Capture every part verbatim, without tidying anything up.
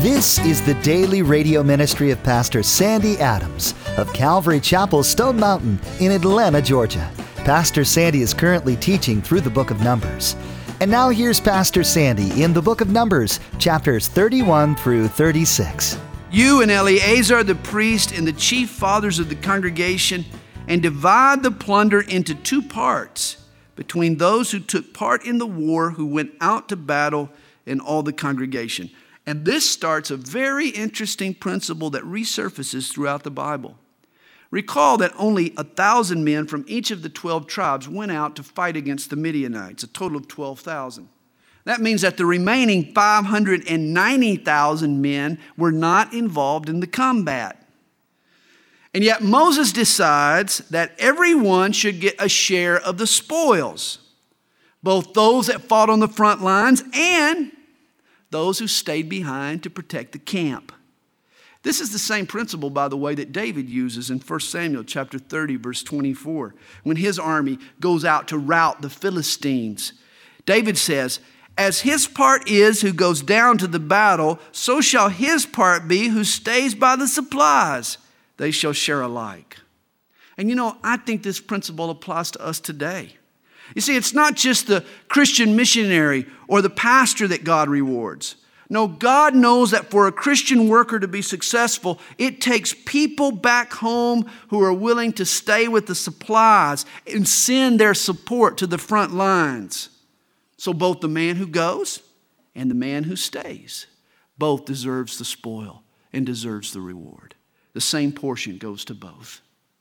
This is the daily radio ministry of Pastor Sandy Adams of Calvary Chapel, Stone Mountain in Atlanta, Georgia. Pastor Sandy is currently teaching through the book of Numbers. And now here's Pastor Sandy in the book of Numbers, chapters thirty-one through thirty-six. You and Eleazar the priest and the chief fathers of the congregation, and divide the plunder into two parts between those who took part in the war, who went out to battle, and all the congregation. And this starts a very interesting principle that resurfaces throughout the Bible. Recall that only a thousand men from each of the twelve tribes went out to fight against the Midianites, a total of twelve thousand. That means that the remaining five hundred ninety thousand men were not involved in the combat. And yet Moses decides that everyone should get a share of the spoils, both those that fought on the front lines and those who stayed behind to protect the camp. This is the same principle, by the way, that David uses in First Samuel chapter thirty, verse twenty-four, when his army goes out to rout the Philistines. David says, "As his part is who goes down to the battle, so shall his part be who stays by the supplies. They shall share alike." And you know, I think this principle applies to us today. You see, it's not just the Christian missionary or the pastor that God rewards. No, God knows that for a Christian worker to be successful, it takes people back home who are willing to stay with the supplies and send their support to the front lines. So both the man who goes and the man who stays, both deserves the spoil and deserves the reward. The same portion goes to both.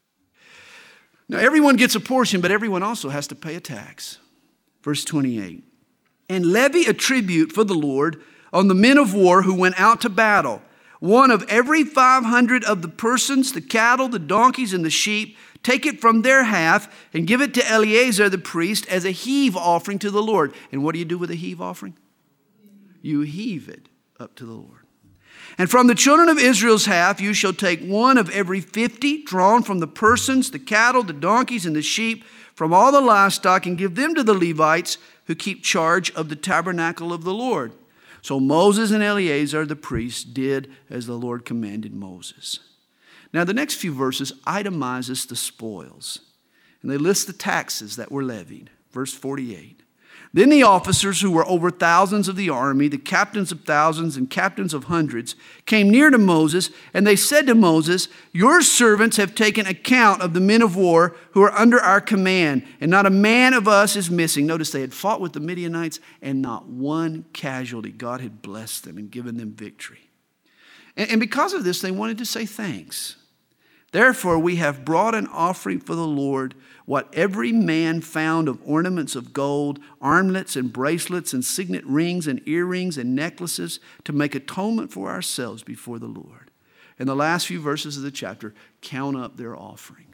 Now, everyone gets a portion, but everyone also has to pay a tax. Verse twenty-eight, "And levy a tribute for the Lord on the men of war who went out to battle. One of every five hundred of the persons, the cattle, the donkeys, and the sheep, take it from their half and give it to Eleazar the priest as a heave offering to the Lord." And what do you do with a heave offering? You heave it up to the Lord. "And from the children of Israel's half, you shall take one of every fifty drawn from the persons, the cattle, the donkeys, and the sheep, from all the livestock, and give them to the Levites who keep charge of the tabernacle of the Lord." So Moses and Eleazar the priest did as the Lord commanded Moses. Now the next few verses itemizes the spoils, and they list the taxes that were levied. Verse forty-eight. "Then the officers who were over thousands of the army, the captains of thousands and captains of hundreds, came near to Moses, and they said to Moses, 'Your servants have taken account of the men of war who are under our command, and not a man of us is missing.'" Notice they had fought with the Midianites, and not one casualty. God had blessed them and given them victory. And, and because of this, they wanted to say thanks. "Therefore, we have brought an offering for the Lord, what every man found of ornaments of gold, armlets and bracelets and signet rings and earrings and necklaces, to make atonement for ourselves before the Lord." And the last few verses of the chapter count up their offering.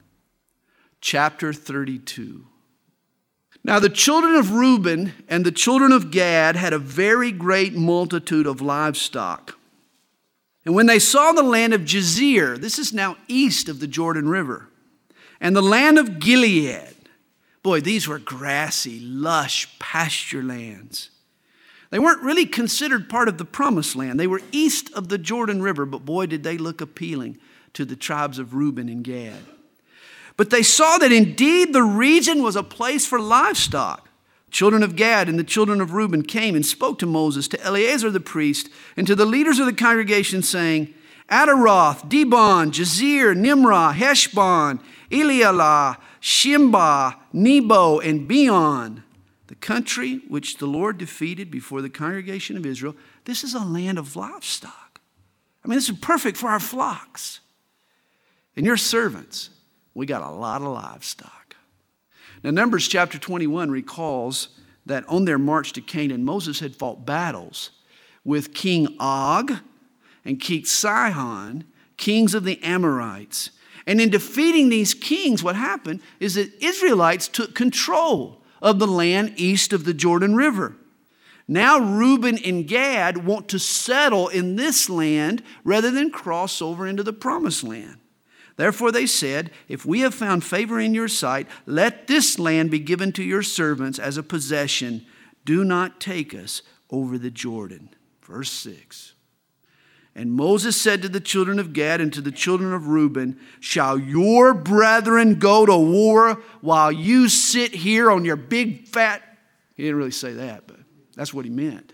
Chapter thirty-two. "Now the children of Reuben and the children of Gad had a very great multitude of livestock. And when they saw the land of Jazer," this is now east of the Jordan River, "and the land of Gilead," boy, these were grassy, lush pasture lands. They weren't really considered part of the promised land. They were east of the Jordan River, but boy, did they look appealing to the tribes of Reuben and Gad. "But they saw that indeed the region was a place for livestock. Children of Gad and the children of Reuben came and spoke to Moses, to Eleazar the priest, and to the leaders of the congregation, saying, 'Adaroth, Dibon, Jazer, Nimrah, Heshbon, Elealeh, Shimbah, Nebo, and Beon, the country which the Lord defeated before the congregation of Israel, this is a land of livestock.'" I mean, this is perfect for our flocks. "And your servants, we got a lot of livestock." Now, Numbers chapter twenty-one recalls that on their march to Canaan, Moses had fought battles with King Og and King Sihon, kings of the Amorites. And in defeating these kings, what happened is that Israelites took control of the land east of the Jordan River. Now Reuben and Gad want to settle in this land rather than cross over into the promised land. Therefore they said, "If we have found favor in your sight, let this land be given to your servants as a possession. Do not take us over the Jordan." Verse six. And Moses said to the children of Gad and to the children of Reuben, shall your brethren go to war while you sit here on your big fat... He didn't really say that, but that's what he meant.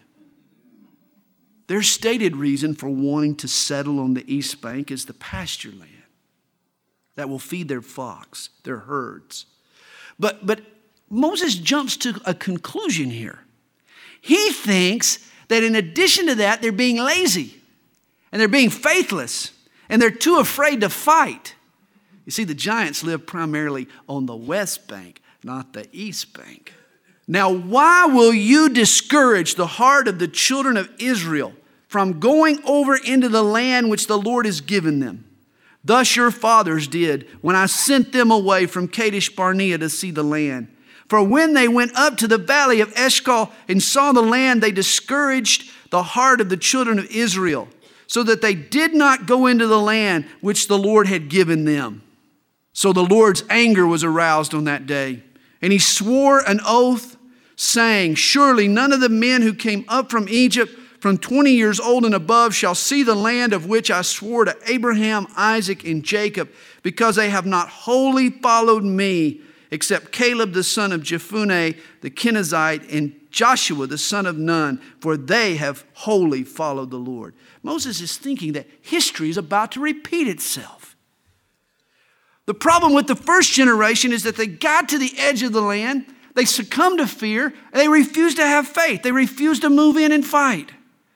Their stated reason for wanting to settle on the east bank is the pasture land that will feed their flocks, their herds. But, but Moses jumps to a conclusion here. He thinks that in addition to that, they're being lazy and they're being faithless and they're too afraid to fight. You see, the giants live primarily on the west bank, not the east bank. Now, why will you discourage the heart of the children of Israel from going over into the land which the Lord has given them? Thus your fathers did when I sent them away from Kadesh Barnea to see the land. For when they went up to the valley of Eshcol and saw the land, they discouraged the heart of the children of Israel, so that they did not go into the land which the Lord had given them. So the Lord's anger was aroused on that day, and he swore an oath, saying, surely none of the men who came up from Egypt from twenty years old and above shall see the land of which I swore to Abraham, Isaac, and Jacob, because they have not wholly followed me, except Caleb the son of Jephunneh the Kenizzite and Joshua the son of Nun, for they have wholly followed the Lord. Moses is thinking that history is about to repeat itself. The problem with the first generation is that they got to the edge of the land, they succumbed to fear, and they refused to have faith. They refused to move in and fight.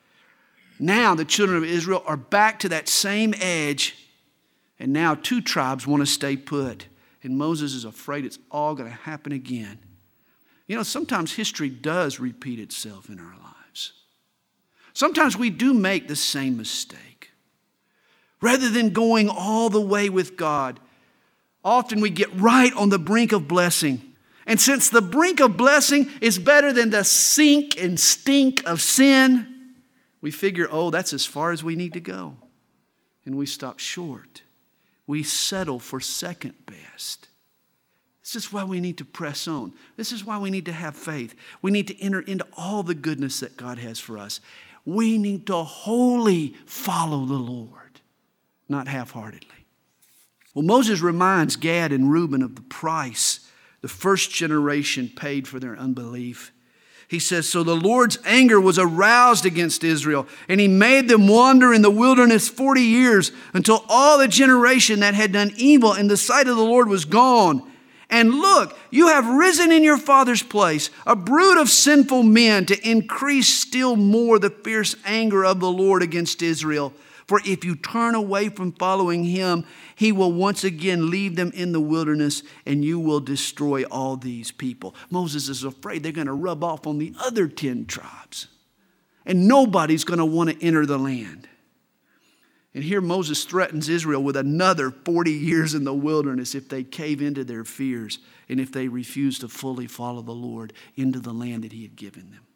Now the children of Israel are back to that same edge, and now two tribes want to stay put. And Moses is afraid it's all going to happen again. You know, sometimes history does repeat itself in our lives. Sometimes we do make the same mistake. Rather than going all the way with God, often we get right on the brink of blessing. And since the brink of blessing is better than the sink and stink of sin, we figure, oh, that's as far as we need to go. And we stop short. We settle for second best. This is why we need to press on. This is why we need to have faith. We need to enter into all the goodness that God has for us. We need to wholly follow the Lord, not half-heartedly. Well, Moses reminds Gad and Reuben of the price the first generation paid for their unbelief. He says, so the Lord's anger was aroused against Israel, and he made them wander in the wilderness forty years until all the generation that had done evil in the sight of the Lord was gone. And look, you have risen in your father's place, a brood of sinful men, to increase still more the fierce anger of the Lord against Israel. For if you turn away from following him, he will once again leave them in the wilderness, and you will destroy all these people. Moses is afraid they're going to rub off on the other ten tribes, and nobody's going to want to enter the land. And here Moses threatens Israel with another forty years in the wilderness if they cave into their fears and if they refuse to fully follow the Lord into the land that he had given them.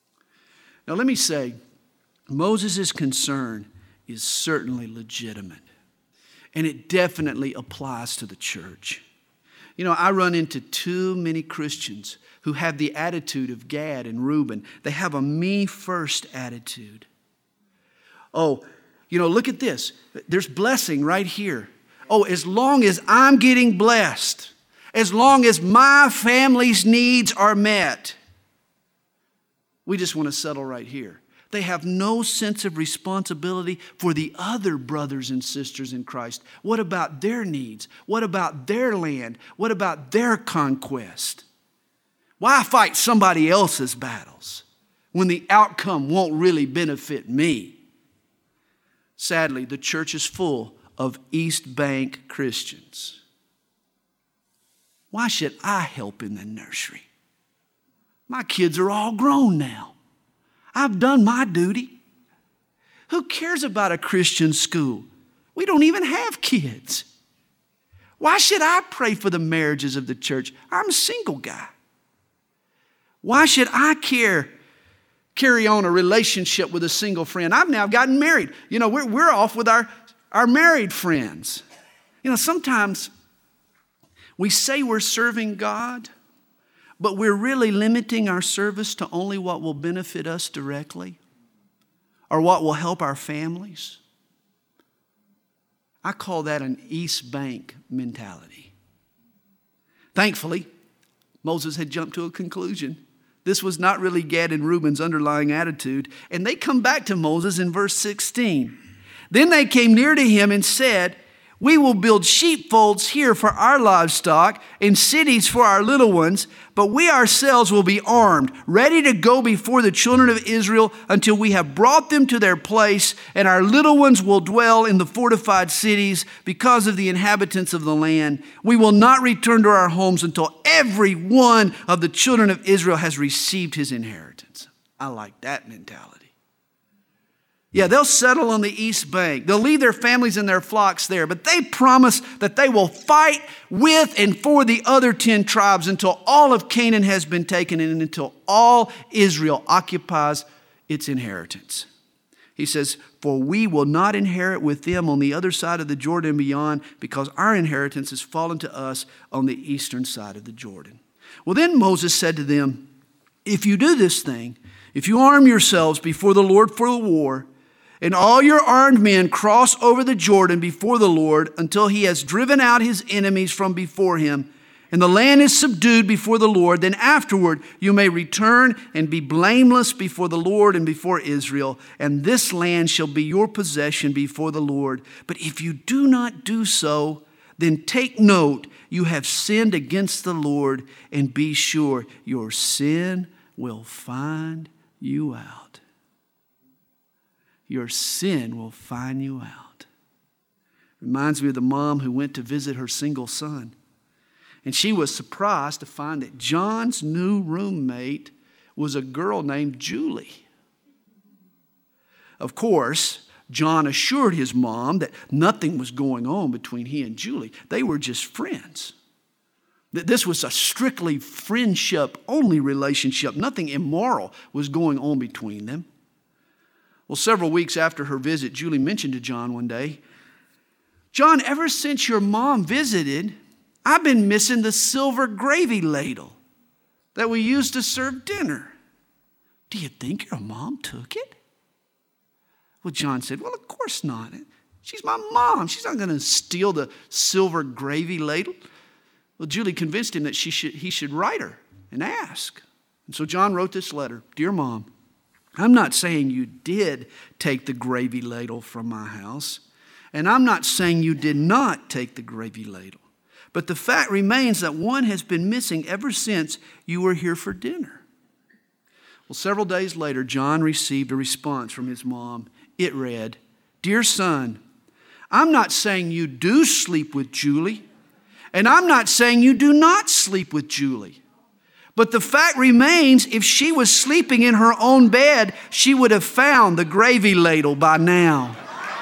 Now let me say, Moses' concern is certainly legitimate. And it definitely applies to the church. You know, I run into too many Christians who have the attitude of Gad and Reuben. They have a me-first attitude. Oh, you know, look at this. There's blessing right here. Oh, as long as I'm getting blessed, as long as my family's needs are met, we just want to settle right here. They have no sense of responsibility for the other brothers and sisters in Christ. What about their needs? What about their land? What about their conquest? Why fight somebody else's battles when the outcome won't really benefit me? Sadly, the church is full of East Bank Christians. Why should I help in the nursery? My kids are all grown now. I've done my duty. Who cares about a Christian school? We don't even have kids. Why should I pray for the marriages of the church? I'm a single guy. Why should I care, carry on a relationship with a single friend? I've now gotten married. You know, we're, we're off with our, our married friends. You know, sometimes we say we're serving God, but we're really limiting our service to only what will benefit us directly. or what will help our families. I call that an East Bank mentality. Thankfully, Moses had jumped to a conclusion. This was not really Gad and Reuben's underlying attitude. And they come back to Moses in verse sixteen. Then they came near to him and said, we will build sheepfolds here for our livestock and cities for our little ones, but we ourselves will be armed, ready to go before the children of Israel until we have brought them to their place, and our little ones will dwell in the fortified cities because of the inhabitants of the land. We will not return to our homes until every one of the children of Israel has received his inheritance. I like that mentality. Yeah, they'll settle on the East Bank. They'll leave their families and their flocks there, but they promise that they will fight with and for the other ten tribes until all of Canaan has been taken and until all Israel occupies its inheritance. He says, for we will not inherit with them on the other side of the Jordan and beyond, because our inheritance has fallen to us on the eastern side of the Jordan. Well, then Moses said to them, if you do this thing, if you arm yourselves before the Lord for the war, and all your armed men cross over the Jordan before the Lord until he has driven out his enemies from before him, and the land is subdued before the Lord, then afterward you may return and be blameless before the Lord and before Israel, and this land shall be your possession before the Lord. But if you do not do so, then take note, you have sinned against the Lord, and be sure your sin will find you out. Your sin will find you out. Reminds me of the mom who went to visit her single son. And she was surprised to find that John's new roommate was a girl named Julie. Of course, John assured his mom that nothing was going on between he and Julie. They were just friends. That this was a strictly friendship-only relationship. Nothing immoral was going on between them. Well, several weeks after her visit, Julie mentioned to John one day, John, ever since your mom visited, I've been missing the silver gravy ladle that we used to serve dinner. Do you think your mom took it? Well, John said, well, of course not. She's my mom. She's not going to steal the silver gravy ladle. Well, Julie convinced him that she should, he should write her and ask. And so John wrote this letter. Dear Mom, I'm not saying you did take the gravy ladle from my house, and I'm not saying you did not take the gravy ladle. But the fact remains that one has been missing ever since you were here for dinner. Well, several days later, John received a response from his mom. It read, Dear son, I'm not saying you do sleep with Julie, and I'm not saying you do not sleep with Julie. But the fact remains, if she was sleeping in her own bed, she would have found the gravy ladle by now.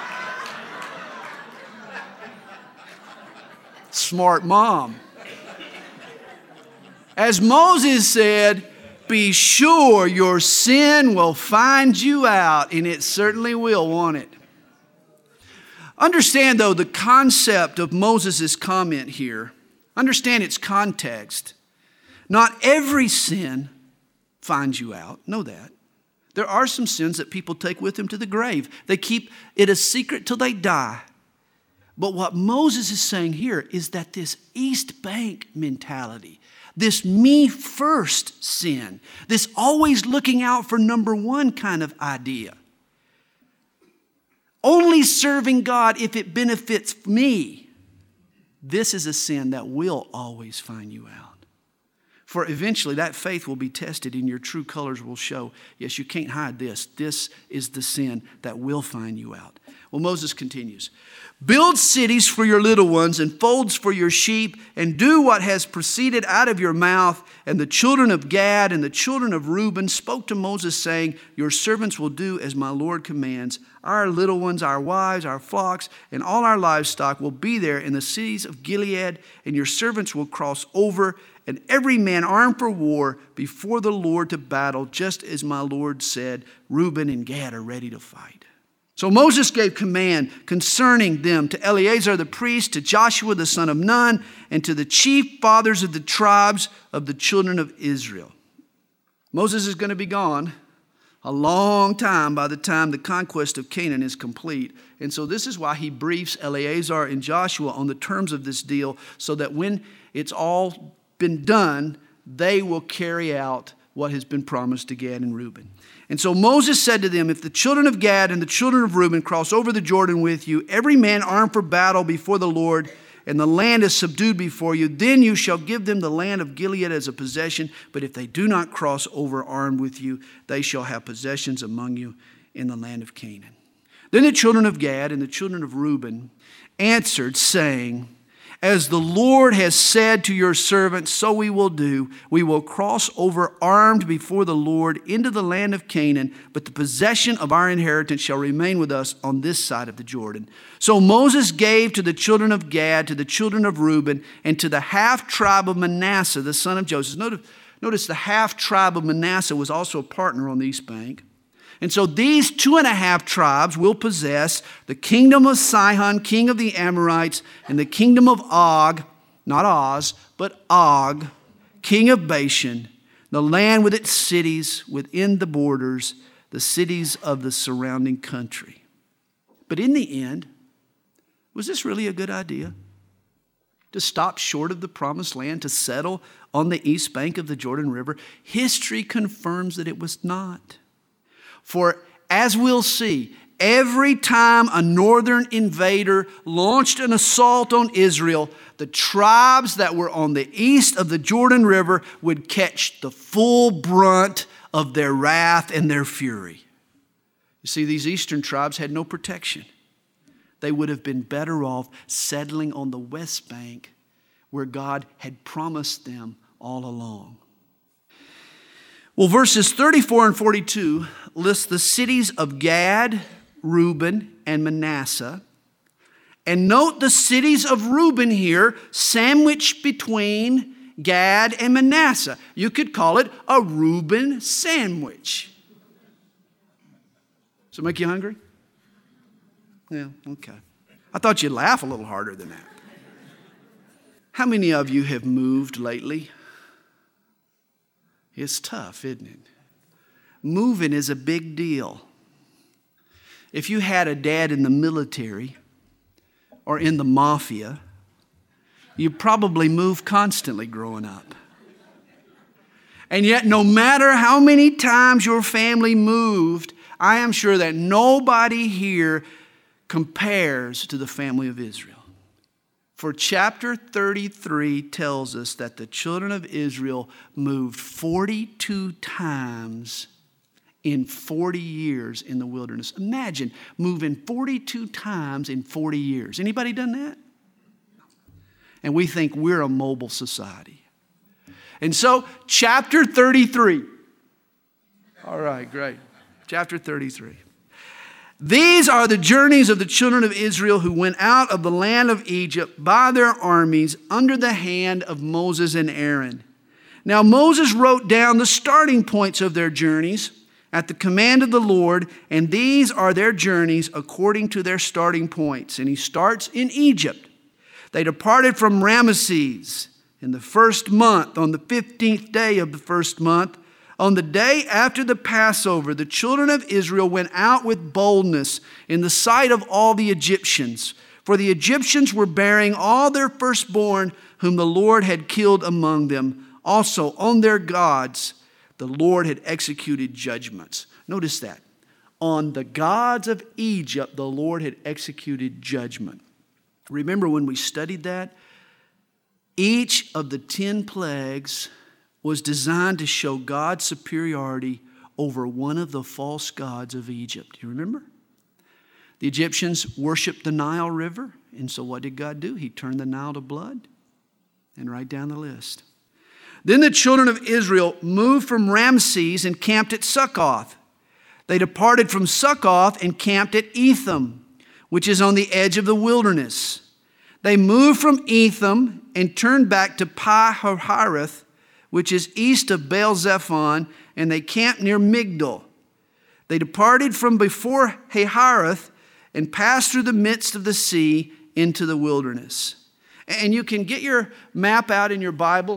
Smart mom. As Moses said, be sure your sin will find you out, and it certainly will, won't it? Understand, though, the concept of Moses' comment here. Understand its context. Not every sin finds you out. Know that. There are some sins that people take with them to the grave. They keep it a secret till they die. But what Moses is saying here is that this East Bank mentality, this me first sin, this always looking out for number one kind of idea, only serving God if it benefits me, this is a sin that will always find you out. For eventually that faith will be tested and your true colors will show, yes, you can't hide this. This is the sin that will find you out. Well, Moses continues. Build cities for your little ones and folds for your sheep, and do what has proceeded out of your mouth. And the children of Gad and the children of Reuben spoke to Moses, saying, your servants will do as my Lord commands. Our little ones, our wives, our flocks, and all our livestock will be there in the cities of Gilead, and your servants will cross over, and every man armed for war before the Lord to battle, just as my Lord said, Reuben and Gad are ready to fight. So Moses gave command concerning them to Eleazar the priest, to Joshua the son of Nun, and to the chief fathers of the tribes of the children of Israel. Moses is going to be gone. A long time by the time the conquest of Canaan is complete. And so this is why he briefs Eleazar and Joshua on the terms of this deal, so that when it's all been done, they will carry out what has been promised to Gad and Reuben. And so Moses said to them, if the children of Gad and the children of Reuben cross over the Jordan with you, every man armed for battle before the Lord, and the land is subdued before you, then you shall give them the land of Gilead as a possession. But if they do not cross over armed with you, they shall have possessions among you in the land of Canaan. Then the children of Gad and the children of Reuben answered, saying, as the Lord has said to your servants, so we will do. We will cross over armed before the Lord into the land of Canaan, but the possession of our inheritance shall remain with us on this side of the Jordan. So Moses gave to the children of Gad, to the children of Reuben, and to the half tribe of Manasseh, the son of Joseph. Notice, notice the half tribe of Manasseh was also a partner on the east bank. And so these two and a half tribes will possess the kingdom of Sihon, king of the Amorites, and the kingdom of Og, not Oz, but Og, king of Bashan, the land with its cities within the borders, the cities of the surrounding country. But in the end, was this really a good idea? To stop short of the promised land, to settle on the east bank of the Jordan River? History confirms that it was not. For as we'll see, every time a northern invader launched an assault on Israel, the tribes that were on the east of the Jordan River would catch the full brunt of their wrath and their fury. You see, these eastern tribes had no protection. They would have been better off settling on the west bank where God had promised them all along. Well, verses thirty-four and forty-two list the cities of Gad, Reuben, and Manasseh. And note the cities of Reuben here sandwiched between Gad and Manasseh. You could call it a Reuben sandwich. Does it make you hungry? Yeah, okay. I thought you'd laugh a little harder than that. How many of you have moved lately? It's tough, isn't it? Moving is a big deal. If you had a dad in the military or in the mafia, you probably moved constantly growing up. And yet, no matter how many times your family moved, I am sure that nobody here compares to the family of Israel. For chapter thirty-three tells us that the children of Israel moved forty-two times in forty years in the wilderness. Imagine moving forty-two times in forty years. Anybody done that? And we think we're a mobile society. And so, chapter thirty-three. All right, great. Chapter thirty-three. These are the journeys of the children of Israel who went out of the land of Egypt by their armies under the hand of Moses and Aaron. Now Moses wrote down the starting points of their journeys at the command of the Lord, and these are their journeys according to their starting points. And he starts in Egypt. They departed from Ramesses in the first month, on the fifteenth day of the first month. On the day after the Passover, the children of Israel went out with boldness in the sight of all the Egyptians. For the Egyptians were bearing all their firstborn whom the Lord had killed among them. Also on their gods, the Lord had executed judgments. Notice that. On the gods of Egypt, the Lord had executed judgment. Remember when we studied that? Each of the ten plagues was designed to show God's superiority over one of the false gods of Egypt. You remember? The Egyptians worshiped the Nile River, and so what did God do? He turned the Nile to blood. And right down the list. Then the children of Israel moved from Ramesses and camped at Succoth. They departed from Succoth and camped at Etham, which is on the edge of the wilderness. They moved from Etham and turned back to Pi-hahiroth, which is east of Baal-zephon, and they camped near Migdol. They departed from before Hahiroth and passed through the midst of the sea into the wilderness. And you can get your map out in your Bible.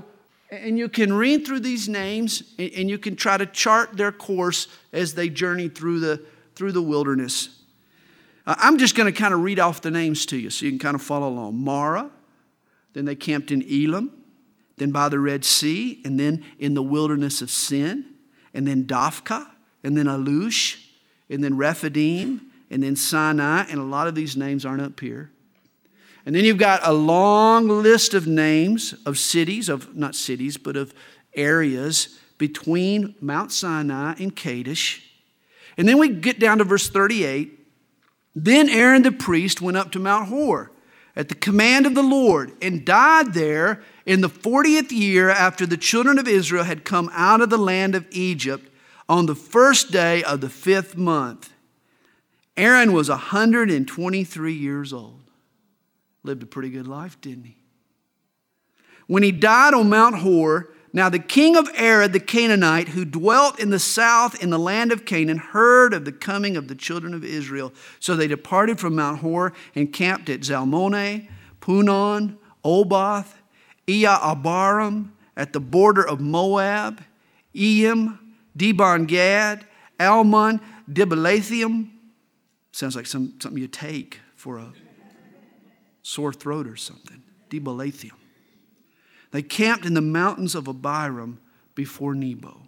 And you can read through these names, and you can try to chart their course as they journey through the, through the wilderness. Uh, I'm just going to kind of read off the names to you so you can kind of follow along. Mara, then they camped in Elim, then by the Red Sea, and then in the wilderness of Sin, and then Dophkah, and then Alush, and then Rephidim, and then Sinai, and a lot of these names aren't up here. And then you've got a long list of names of cities, of not cities, but of areas between Mount Sinai and Kadesh. And then we get down to verse thirty-eight. Then Aaron the priest went up to Mount Hor at the command of the Lord and died there in the fortieth year after the children of Israel had come out of the land of Egypt on the first day of the fifth month. Aaron was one hundred twenty-three years old. Lived a pretty good life, didn't he? When he died on Mount Hor, now the king of Arad, the Canaanite, who dwelt in the south in the land of Canaan, heard of the coming of the children of Israel. So they departed from Mount Hor and camped at Zalmoneh, Punon, Oboth, Iah-abarim, at the border of Moab, Eim, Dibon-Gad, Almon, Dibilathaim. Sounds like some, something you take for a sore throat or something. Dibilathaim. They camped in the mountains of Abiram before Nebo.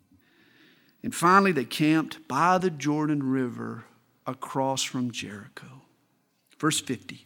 And finally they camped by the Jordan River across from Jericho. Verse fifty.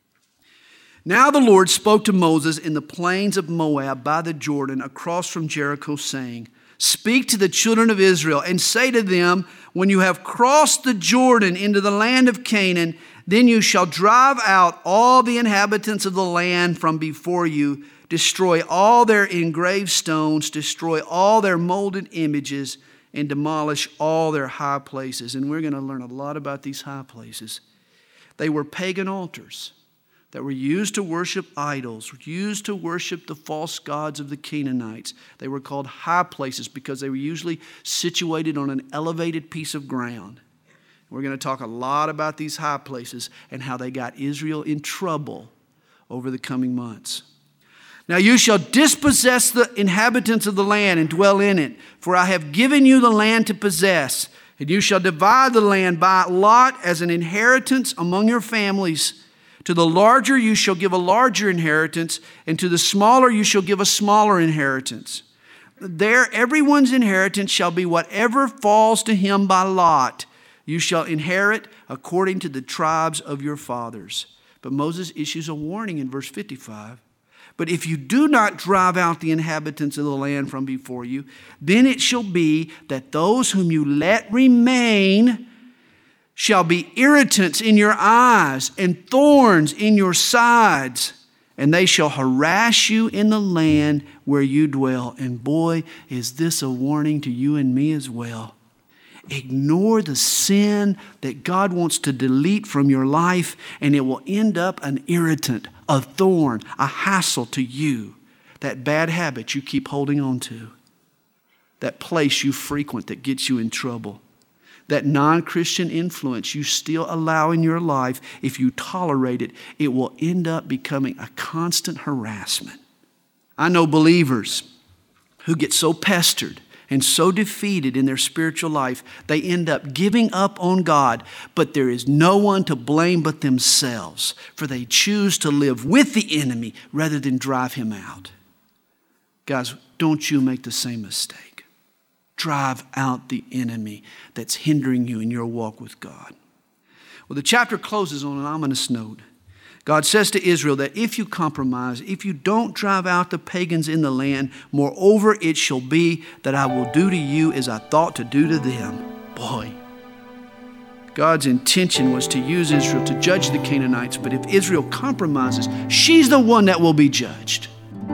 Now the Lord spoke to Moses in the plains of Moab by the Jordan across from Jericho, saying, Speak to the children of Israel and say to them, when you have crossed the Jordan into the land of Canaan, then you shall drive out all the inhabitants of the land from before you, destroy all their engraved stones, destroy all their molded images, and demolish all their high places. And we're going to learn a lot about these high places. They were pagan altars that were used to worship idols, used to worship the false gods of the Canaanites. They were called high places because they were usually situated on an elevated piece of ground. We're going to talk a lot about these high places and how they got Israel in trouble over the coming months. Now you shall dispossess the inhabitants of the land and dwell in it, for I have given you the land to possess, and you shall divide the land by lot as an inheritance among your families. To the larger you shall give a larger inheritance, and to the smaller you shall give a smaller inheritance. There everyone's inheritance shall be whatever falls to him by lot. You shall inherit according to the tribes of your fathers. But Moses issues a warning in verse fifty-five. But if you do not drive out the inhabitants of the land from before you, then it shall be that those whom you let remain shall be irritants in your eyes and thorns in your sides, and they shall harass you in the land where you dwell. And boy, is this a warning to you and me as well. Ignore the sin that God wants to delete from your life, and it will end up an irritant, a thorn, a hassle to you. That bad habit you keep holding on to. That place you frequent that gets you in trouble. That non-Christian influence you still allow in your life, if you tolerate it, it will end up becoming a constant harassment. I know believers who get so pestered and so defeated in their spiritual life, they end up giving up on God, but there is no one to blame but themselves, for they choose to live with the enemy rather than drive him out. Guys, don't you make the same mistake. Drive out the enemy that's hindering you in your walk with God. Well, the chapter closes on an ominous note. God says to Israel that if you compromise, if you don't drive out the pagans in the land, moreover it shall be that I will do to you as I thought to do to them. Boy, God's intention was to use Israel to judge the Canaanites, but if Israel compromises, she's the one that will be judged.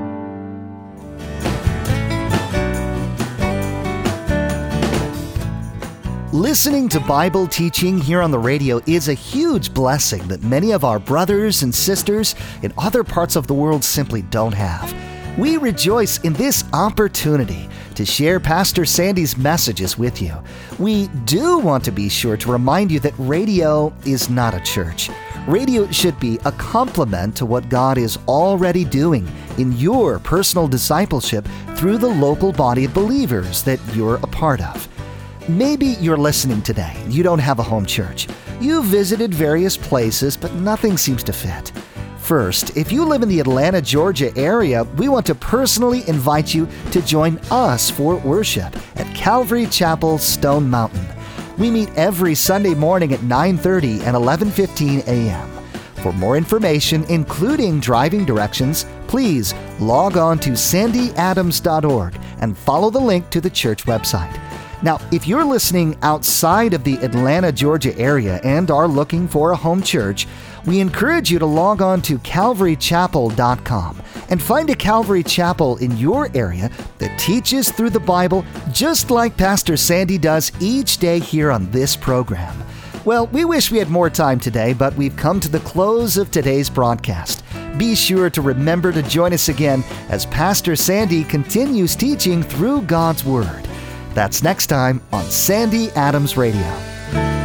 Listening to Bible teaching here on the radio is a huge blessing that many of our brothers and sisters in other parts of the world simply don't have. We rejoice in this opportunity to share Pastor Sandy's messages with you. We do want to be sure to remind you that radio is not a church. Radio should be a complement to what God is already doing in your personal discipleship through the local body of believers that you're a part of. Maybe you're listening today and you don't have a home church. You've visited various places, but nothing seems to fit. First, if you live in the Atlanta, Georgia area, we want to personally invite you to join us for worship at Calvary Chapel, Stone Mountain. We meet every Sunday morning at nine thirty and eleven fifteen a.m. For more information, including driving directions, please log on to sandy adams dot org and follow the link to the church website. Now, if you're listening outside of the Atlanta, Georgia area and are looking for a home church, we encourage you to log on to calvary chapel dot com and find a Calvary Chapel in your area that teaches through the Bible just like Pastor Sandy does each day here on this program. Well, we wish we had more time today, but we've come to the close of today's broadcast. Be sure to remember to join us again as Pastor Sandy continues teaching through God's Word. That's next time on Sandy Adams Radio.